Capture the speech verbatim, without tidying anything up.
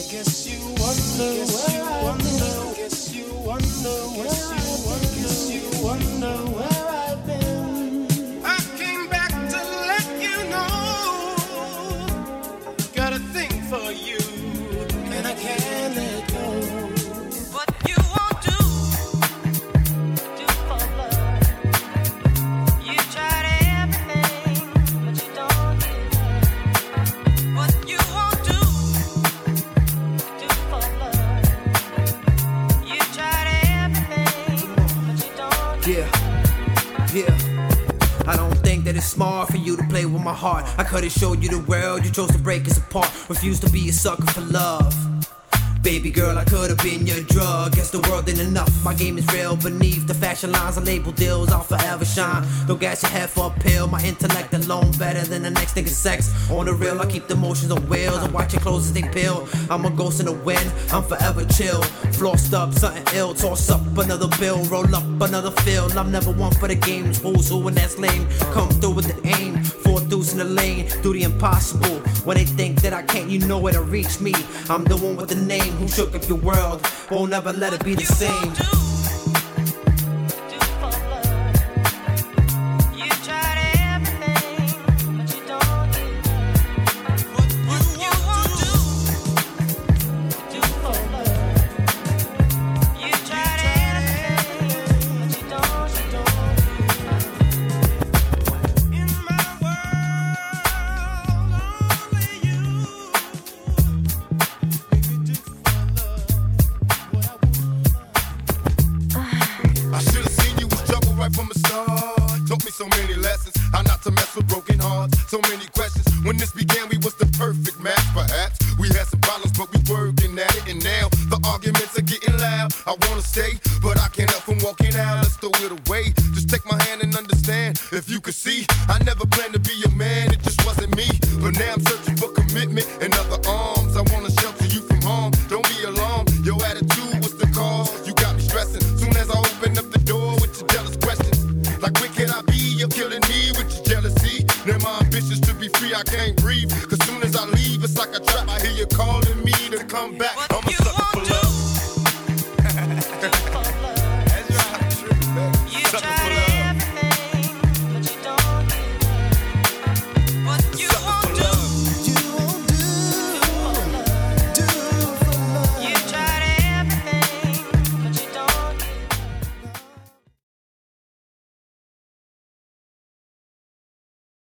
Guess you wonder where I've been. Guess you wonder where I've been. Guess you wonder where I've been. I came back to let you know. Got a thing for you, and I can't let go. It's smart for you to play with my heart. I could've showed you the world, you chose to break us apart. Refused to be a sucker for love. Baby girl, I could've been your drug. Guess the world ain't enough. My game is real beneath the fashion lines. I label deals, I'll forever shine. Don't gas your head for a pill. My intellect alone better than the next nigga sex. On the real, I keep the motions on wheels. I watch your clothes as they peel. I'm a ghost in the wind, I'm forever chill. Flossed up, something ill. Toss up another bill, roll up another field. I'm never one for the games. Who's who and that's lame. Come through with the aim. Four deuce in the lane, do the impossible. When they think that I can't, you know where to reach me. I'm the one with the name who shook up your world. Won't never let it be the same. Cause soon as I leave, it's like a trap. I hear you calling me to come back. I'm a sucker for love.